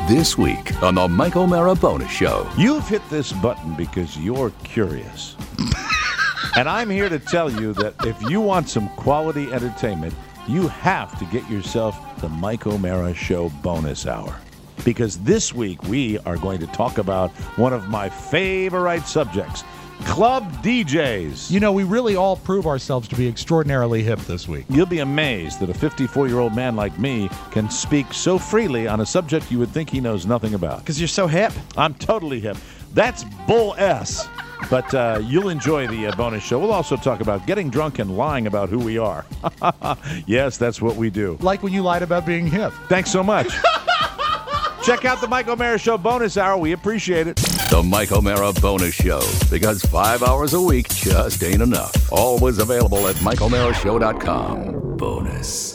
This week on the Mike O'Mara Bonus Show. You've hit this button because you're curious. And I'm here to tell you that if you want some quality entertainment, you have to get yourself the Mike O'Mara Show bonus hour. Because this week we are going to talk about one of my favorite subjects, club DJs. You know, we really all prove ourselves to be extraordinarily hip this week. You'll be amazed that a 54-year-old man like me can speak so freely on a subject you would think he knows nothing about. Because you're so hip. I'm totally hip. That's bull S. But you'll enjoy the bonus show. We'll also talk about getting drunk and lying about who we are. Yes, that's what we do. Like when you lied about being hip. Thanks so much. Check out the Mike O'Mara Show bonus hour. We appreciate it. The Mike O'Mara Bonus Show. Because 5 hours a week just ain't enough. Always available at MikeO'MaraShow.com. Bonus.